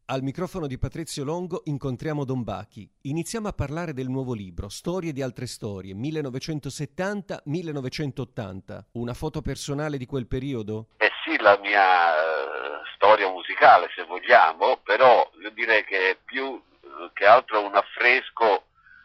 Al microfono di Patrizio Longo incontriamo Don Bachi. Iniziamo a parlare del nuovo libro, Storie di altre storie, 1970-1980. Una foto personale di quel periodo? Eh sì, la mia storia musicale, se vogliamo, però io direi che è più che altro un affresco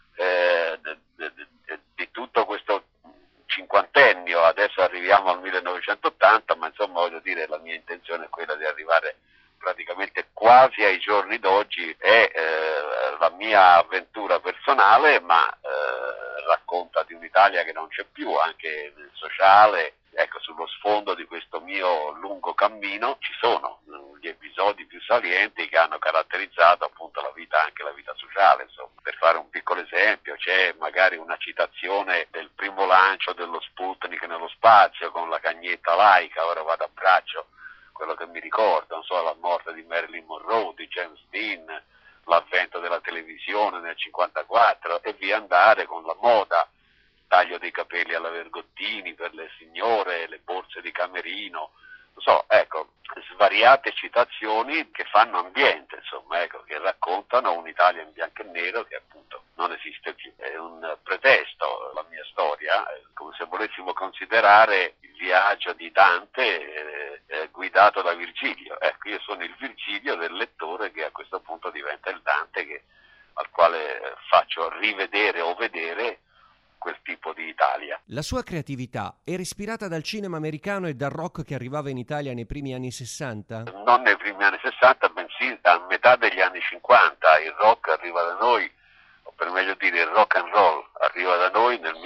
di tutto questo cinquantennio. Adesso arriviamo al 1980, ma insomma voglio dire, la mia intenzione è quella di arrivare praticamente quasi ai giorni d'oggi. È la mia avventura personale, ma racconta di un'Italia che non c'è più, anche nel sociale. Ecco, sullo sfondo di questo mio lungo cammino ci sono gli episodi più salienti che hanno caratterizzato appunto la vita, anche la vita sociale, insomma. Per fare un piccolo esempio, c'è magari una citazione del primo lancio dello Sputnik nello spazio con la cagnetta laica, ora vado a braccio quello che mi ricordo, non so, la morte di Marilyn Monroe, di James Dean, l'avvento della televisione nel 54 e via andare con la moda, taglio dei capelli alla Vergottini per le signore, le borse di Camerino, non so, ecco, svariate citazioni che fanno ambiente, insomma, ecco, che raccontano un'Italia in bianco e nero che appunto non esiste più. È un pretesto, la mia storia, come se volessimo considerare il viaggio di Dante guidato da Virgilio. Ecco, io sono il Virgilio del lettore che a questo punto diventa il Dante al quale faccio rivedere o vedere quel tipo di Italia. La sua creatività era ispirata dal cinema americano e dal rock che arrivava in Italia nei primi anni 60? Non nei primi anni 60, bensì a metà degli anni 50. Il rock arriva da noi, o per meglio dire il rock and roll arriva da noi nel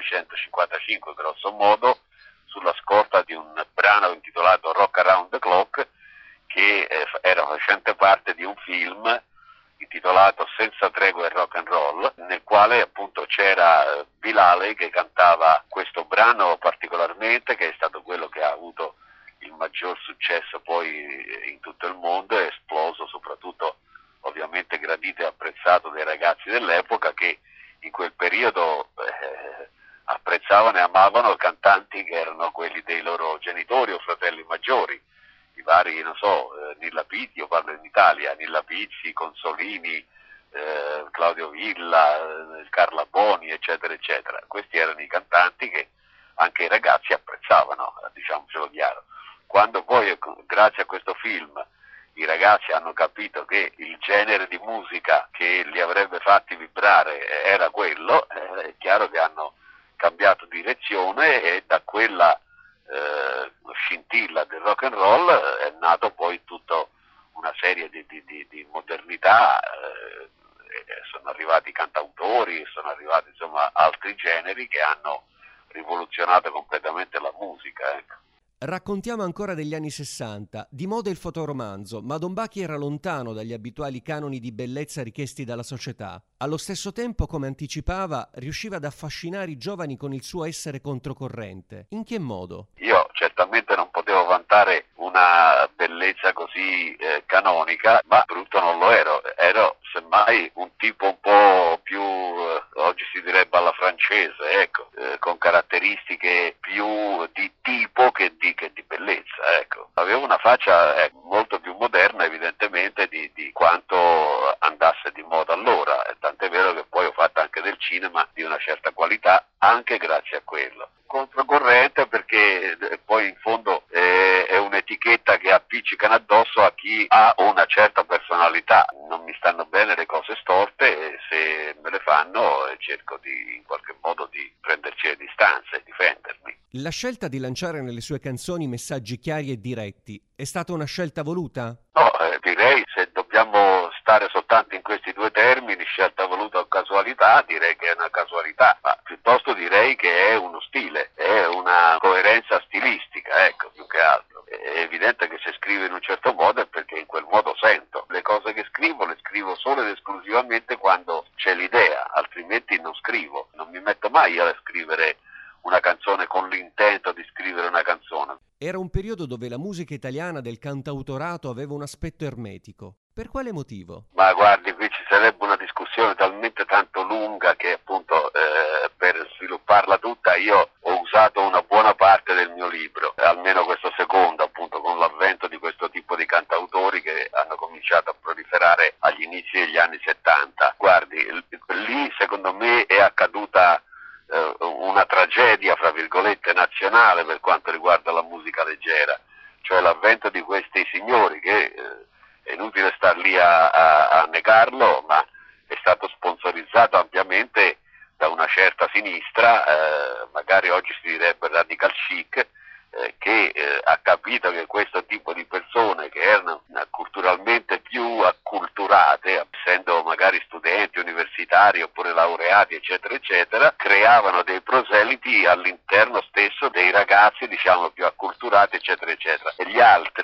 1955, grosso modo, sulla scorta di un brano intitolato Rock Around the Clock, che era facente parte di un film intitolato Senza tregua e rock and roll, nel quale appunto c'era Bill Haley che cantava questo brano particolarmente, che è stato quello che ha avuto il maggior successo poi in tutto il mondo, è esploso soprattutto ovviamente gradito e apprezzato dai ragazzi dell'epoca, che in quel periodo apprezzavano e amavano cantanti che erano quelli dei loro genitori o fratelli maggiori, i vari, non so, Nilla Pizzi, io parlo in Italia, Nilla Pizzi, Consolini, Claudio Villa, Carla Boni, eccetera, eccetera. Questi erano i cantanti che anche i ragazzi apprezzavano, diciamocelo chiaro. Quando poi, grazie a questo film, i ragazzi hanno capito che il genere di musica che li avrebbe fatti vibrare era quello, è chiaro che hanno cambiato direzione e da quella scintilla del rock and roll è nato poi tutta una serie di modernità, sono arrivati i cantautori, sono arrivati insomma altri generi che hanno rivoluzionato completamente la musica, ecco. Raccontiamo ancora degli anni 60, di moda il fotoromanzo, ma Don Bachi era lontano dagli abituali canoni di bellezza richiesti dalla società. Allo stesso tempo, come anticipava, riusciva ad affascinare i giovani con il suo essere controcorrente. In che modo? Io certamente non potevo vantare una bellezza così canonica, ma brutto non lo ero semmai un tipo un po' più, oggi si direbbe alla francese, ecco, con caratteristiche più di tipo che di bellezza, ecco. Avevo una faccia molto più moderna evidentemente di quanto andasse di moda allora, tant'è vero che poi ho fatto anche del cinema di una certa qualità anche grazie a quello. Controcorrente perché poi in fondo è un'etichetta che appiccicano addosso a chi ha una certa personalità. Non mi stanno bene le cose storte e se me le fanno cerco in qualche modo di prenderci le distanze e difendermi. La scelta di lanciare nelle sue canzoni messaggi chiari e diretti è stata una scelta voluta? No, direi, se dobbiamo stare soltanto in questi due termini, scelta voluta o casualità, direi che è una casualità, ma piuttosto direi che è uno stile, è una coerenza stilistica, ecco, più che altro. È evidente che se scrivo in un certo modo è perché in quel modo sento. Le cose che scrivo le scrivo solo ed esclusivamente quando c'è l'idea, altrimenti non scrivo. Non mi metto mai a scrivere una canzone con l'intento di scrivere una canzone. Era un periodo dove la musica italiana del cantautorato aveva un aspetto ermetico. Per quale motivo? Ma guardi, qui ci sarebbe una discussione talmente tanto lunga che appunto per svilupparla tutta io ho usato una buona parte del mio libro, almeno questo secondo, appunto, con l'avvento di questo tipo di cantautori che hanno cominciato a proliferare agli inizi degli anni 70. Guardi, lì secondo me è accaduta una tragedia, fra virgolette, nazionale per quanto riguarda la musica leggera, cioè l'avvento di questi signori che è inutile star lì a negarlo, ma è stato sponsorizzato ampiamente da una certa sinistra, magari oggi si direbbe radical chic, che ha capito che questo tipo di persone che erano culturalmente più acculturate, essendo magari studenti universitari oppure laureati eccetera eccetera, creavano dei proseliti all'interno stesso dei ragazzi diciamo più acculturati eccetera eccetera, e gli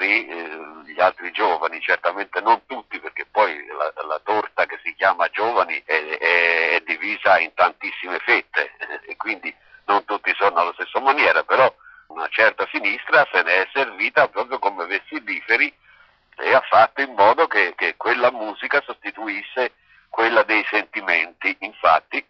altri giovani, certamente non tutti, perché poi la torta che si chiama giovani è divisa in tantissime fette e quindi non tutti sono alla stessa maniera, però una certa sinistra se ne è servita proprio come vessiliferi e ha fatto in modo che quella musica sostituisse quella dei sentimenti. Infatti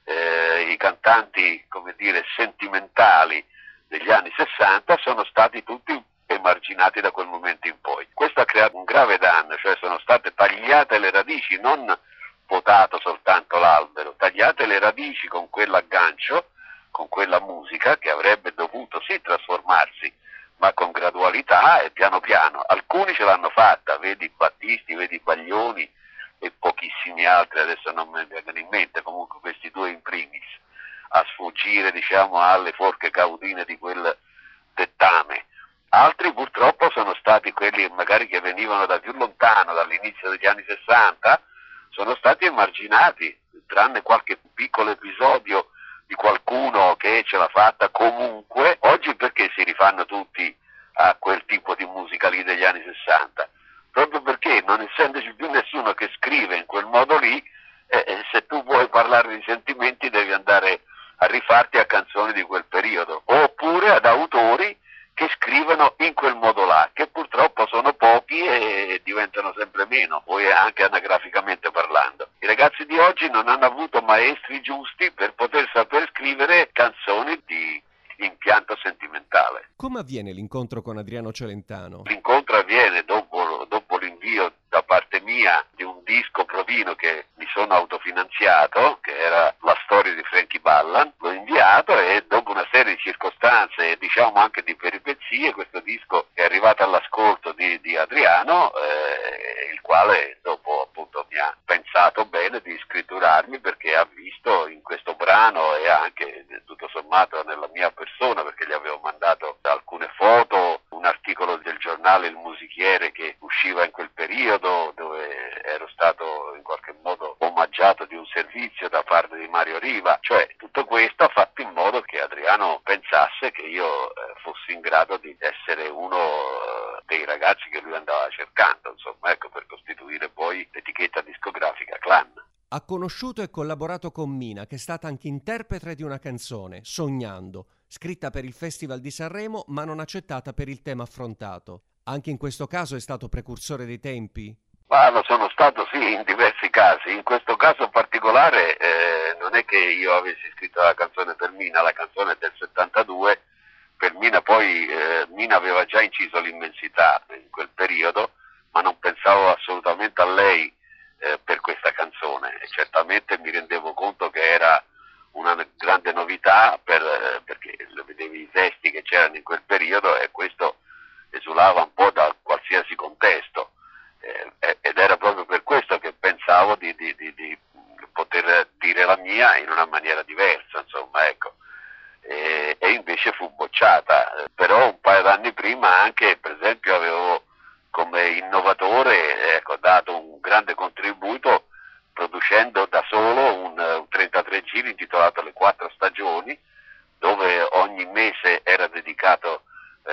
i cantanti, come dire, sentimentali degli anni 60 sono stati tutti emarginati da quel momento in poi. Questo ha creato un grave danno, cioè sono state tagliate le radici, non potato soltanto l'albero, tagliate le radici con quell'aggancio, con quella musica che avrebbe dovuto sì trasformarsi, ma con gradualità e piano piano. Alcuni ce l'hanno fatta, vedi Battisti, vedi Baglioni e pochissimi altri, adesso non mi vengono in mente, comunque questi due in primis, a sfuggire diciamo alle forche caudine di quel dettame. Altri purtroppo sono stati quelli magari che venivano da più lontano, dall'inizio degli anni 60, sono stati emarginati, tranne qualche piccolo episodio di qualcuno che ce l'ha fatta comunque. Oggi perché si rifanno tutti a quel tipo di musica lì degli anni 60? Proprio perché non essendoci più nessuno che scrive in quel modo lì, se tu vuoi parlare di sentimenti devi andare a rifarti a canzoni di quel periodo, oppure ad autori che scrivono in quel modo là, che purtroppo sono pochi e diventano sempre meno, poi anche anagraficamente parlando. I ragazzi di oggi non hanno avuto maestri giusti per poter saper scrivere canzoni di impianto sentimentale. Come avviene l'incontro con Adriano Celentano? L'incontro avviene dopo l'invio da parte mia di un disco provino che mi sono autofinanziato, che era La storia di Frankie Ballan. L'ho inviato e dopo una serie di circostanze e diciamo anche di peripezie, questo disco è arrivato all'ascolto di Adriano, il quale dopo appunto mi ha pensato bene di scritturarmi, perché ha visto in questo brano e anche tutto sommato nella mia persona, perché gli avevo mandato alcune foto, un articolo del giornale Il Musichiere che usciva in quel periodo, dove ero stato in qualche modo omaggiato di un servizio da parte di Mario Riva. Cioè tutto questo ha fatto in modo che Adriano pensasse che io fossi in grado di essere uno dei ragazzi che lui andava cercando, insomma, ecco, per costituire poi l'etichetta discografica Clan. Ha conosciuto e collaborato con Mina, che è stata anche interprete di una canzone, Sognando, scritta per il Festival di Sanremo ma non accettata per il tema affrontato. Anche in questo caso è stato precursore dei tempi? Ma lo sono stato sì in diversi casi. In questo caso particolare non è che io avessi scritto la canzone per Mina, la canzone è del 72, per Mina poi Mina aveva già inciso l'Immensità in quel periodo, ma non pensavo assolutamente a lei per questa canzone e certamente mi rendevo conto che era una grande novità perché vedevi i testi che c'erano in quel periodo e questo esulava un po' da qualsiasi contesto ed era proprio per questo che pensavo di poter dire la mia in una maniera diversa, insomma, ecco. E invece fu bocciata, però un paio d'anni prima anche, per esempio, avevo come innovatore dato un grande contributo producendo da solo un 33 giri intitolato Le 4 stagioni, dove ogni mese era dedicato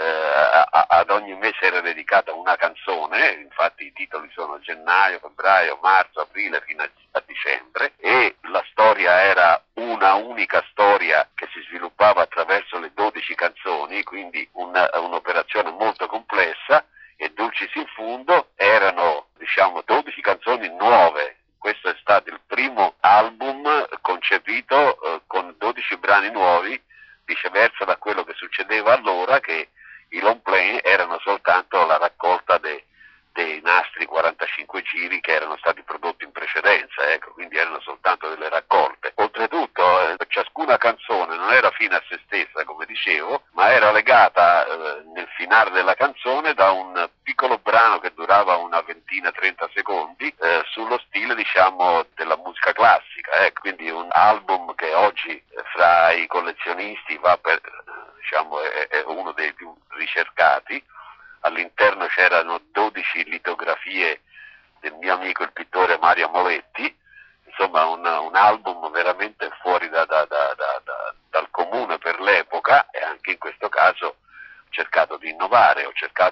ad ogni mese era dedicata una canzone. Infatti i titoli sono gennaio, febbraio, marzo, aprile fino a dicembre, e la storia era una unica storia che si sviluppava attraverso le 12 canzoni, quindi un'operazione molto complessa. E Dulcis in Fundo erano 12 canzoni nuove. Questo è stato il primo album concepito con 12 brani nuovi, viceversa da quello che succedeva allora, che i long play erano soltanto la raccolta dei nastri 45 giri che erano stati prodotti in precedenza, ecco, quindi erano soltanto delle raccolte. Oltretutto ciascuna canzone non era fine a se stessa, come dicevo, ma era legata nel finale della canzone da un piccolo brano che durava una ventina, 30 secondi, sullo stile, diciamo, della musica classica, quindi un album che oggi fra i collezionisti va per, diciamo, è uno dei più ricercati. All'interno c'erano 12 litografie del mio amico il pittore Mario Moletti, insomma un album veramente fuori dal comune per l'epoca, e anche in questo caso ho cercato di innovare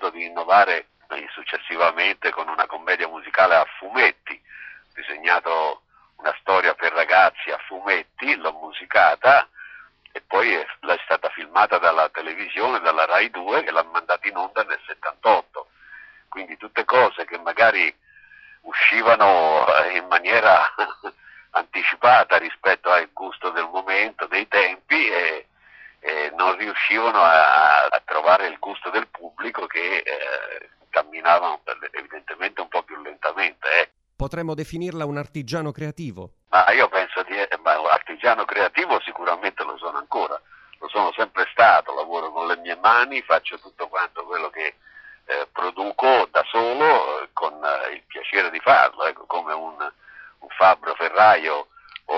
successivamente con una commedia musicale a fumetti, ho disegnato una storia per ragazzi a fumetti, l'ho musicata e poi è stata filmata dalla televisione, dalla Rai 2, che l'ha mandata in onda nel 78. Quindi tutte cose che magari uscivano in maniera anticipata rispetto al gusto del momento, dei tempi, e non riuscivano a trovare il gusto del pubblico, che camminava evidentemente un po' più lentamente. Potremmo definirla un artigiano creativo? Ma io penso artigiano creativo sicuramente lo sono ancora, lo sono sempre stato, lavoro con le mie mani, faccio tutto quanto quello che produco da solo, con il piacere di farlo, ecco, come un fabbro ferraio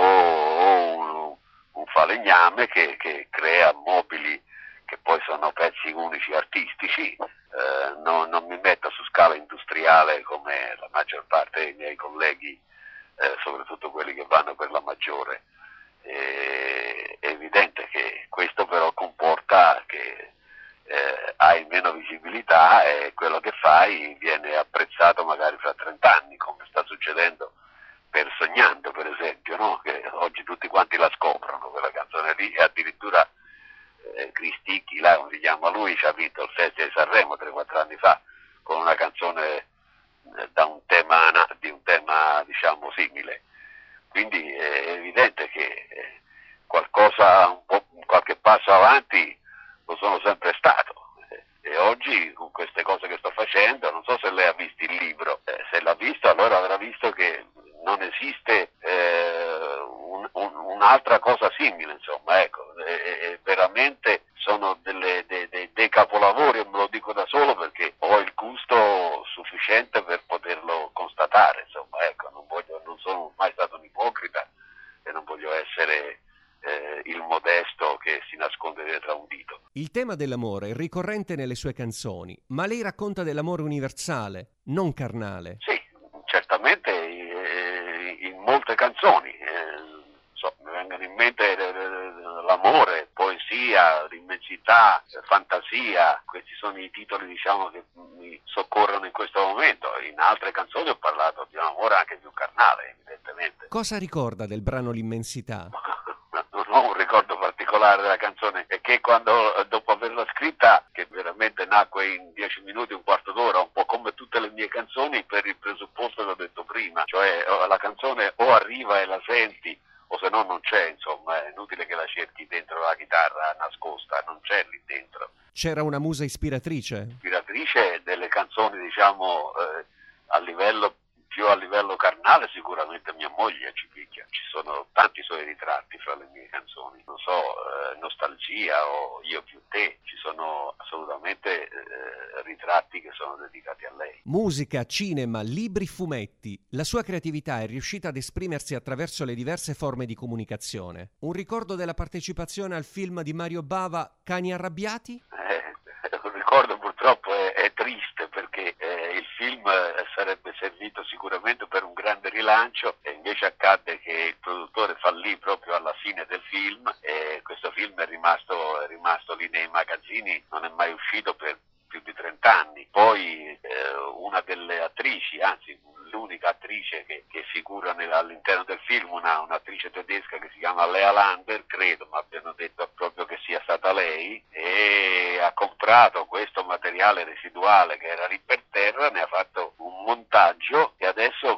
o un falegname che crea mobili che poi sono pezzi unici artistici. Non mi metto su scala industriale come la maggior parte dei miei colleghi, soprattutto quelli che vanno per la maggiore. È evidente che questo però comporta che hai meno visibilità e quello che fai viene apprezzato magari fra 30 anni, come sta succedendo per Sognando, per esempio, no? Che oggi tutti quanti la scoprono quella canzone lì, e addirittura Cristicchi, là come si chiama lui, ci ha vinto il Festival di Sanremo 3-4 anni fa con una canzone di un tema diciamo simile. Quindi è evidente che qualche passo avanti lo sono sempre stato, e oggi con queste cose che sto facendo, non so se lei ha visto il libro, se l'ha visto allora avrà visto che non esiste un'altra cosa simile, insomma, ecco, veramente sono dei capolavori, e me lo dico da solo perché ho il gusto sufficiente per poterlo constatare, insomma, ecco, non sono mai stato un ipocrita e non voglio essere il modesto che si nasconde dietro a un dito. Il tema dell'amore è ricorrente nelle sue canzoni, ma lei racconta dell'amore universale, non carnale. Sì, certamente in molte canzoni. Mi vengono in mente l'amore, poesia, l'immensità, fantasia, questi sono i titoli, diciamo, che mi soccorrono in questo momento. In altre canzoni ho parlato di un amore anche più carnale, evidentemente. Cosa ricorda del brano L'Immensità? Non ho un ricordo particolare della canzone, è che quando, dopo averla scritta, che veramente nacque in 10 minuti, un quarto d'ora, un po' come tutte le mie canzoni, per il presupposto che ho detto prima, cioè la canzone o arriva e la senti, o se no non c'è, insomma, è inutile che la cerchi dentro la chitarra nascosta, non c'è lì dentro. C'era una musa ispiratrice? Ispiratrice delle canzoni, diciamo, a livello carnale, sicuramente mia moglie ci picchia. Ci sono tanti suoi ritratti fra le mie canzoni, non so, Nostalgia o Io più te, ci sono assolutamente ritratti che sono dedicati a lei. Musica, cinema, libri, fumetti. La sua creatività è riuscita ad esprimersi attraverso le diverse forme di comunicazione. Un ricordo della partecipazione al film di Mario Bava, Cani arrabbiati? Un ricordo purtroppo è triste, perché il film sarebbe servito sicuramente per un grande rilancio, e invece accadde che il produttore fallì proprio alla fine del film, e questo film è rimasto lì nei magazzini, non è mai uscito per più di 30 anni. Poi una delle attrici, anzi l'unica attrice che figura all'interno del film, un'attrice tedesca che si chiama Lea Lander, credo, ma abbiano detto proprio che sia stata lei, e ha comprato questo materiale residuale che era lì per terra, ne ha fatto un montaggio, e adesso questo film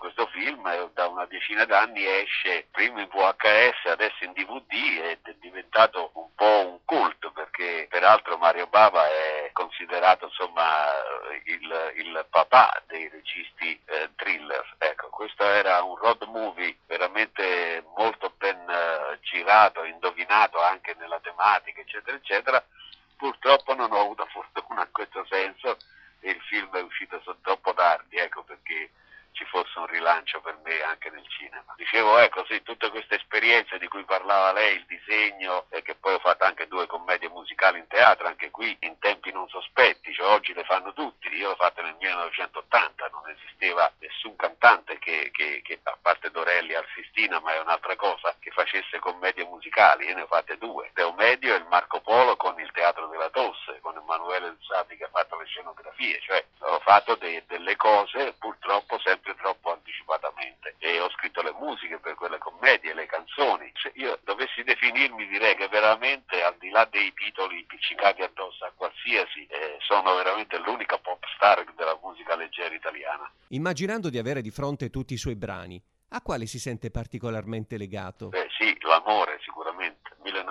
film da una decina d'anni esce prima in VHS, adesso in DVD, ed è diventato un po' un cult, perché peraltro Mario Bava è considerato insomma il papà dei registi thriller. Ecco, questo era un road movie veramente molto ben girato, indovinato anche nella tematica, eccetera eccetera. Purtroppo non ho avuto fortuna in questo senso e il film è uscito troppo tardi, ecco perché ci fosse un rilancio per me anche nel cinema. Dicevo, ecco, sì, tutte queste esperienze di cui parlava lei, il disegno, e che poi ho fatto anche 2 commedie musicali in teatro, anche qui in tempi non sospetti, cioè oggi le fanno tutti, io l'ho fatta nel 1980, non esisteva nessun cantante che a parte Dorelli al Sistina, ma è un'altra cosa, che facesse commedie musicali, io ne ho fatte 2, Teo Medio e il Marco Polo con il Teatro della Tosse, con Emanuele Zati che ha fatto le scenografie, cioè ho fatto delle cose purtroppo sempre troppo anticipatamente e ho scritto le musiche per quelle commedie, le canzoni. Se io dovessi definirmi direi che veramente al di là dei titoli piccicati addosso a qualsiasi sono veramente l'unica pop star della musica leggera italiana. Immaginando di avere di fronte tutti i suoi brani, a quale si sente particolarmente legato? Sì, l'amore sicuramente,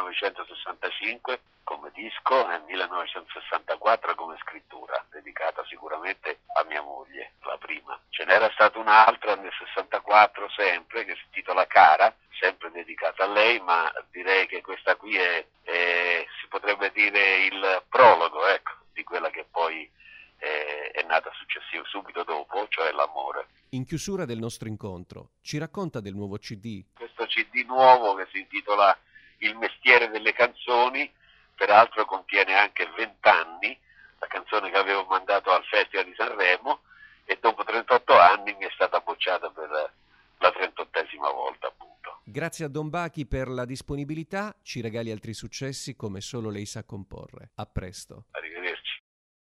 1965 come disco e 1964 come scrittura, dedicata sicuramente a mia moglie, la prima. Ce n'era stata un'altra nel 64 sempre, che si intitola Cara, sempre dedicata a lei, ma direi che questa qui si potrebbe dire il prologo, ecco, di quella che poi è nata subito dopo, cioè l'amore. In chiusura del nostro incontro, ci racconta del nuovo CD? Questo CD nuovo che si intitola Il mestiere delle canzoni, peraltro contiene anche 20 anni, la canzone che avevo mandato al Festival di Sanremo, e dopo 38 anni mi è stata bocciata per la 38esima volta, appunto. Grazie a Don Bachi per la disponibilità, ci regali altri successi come solo lei sa comporre. A presto.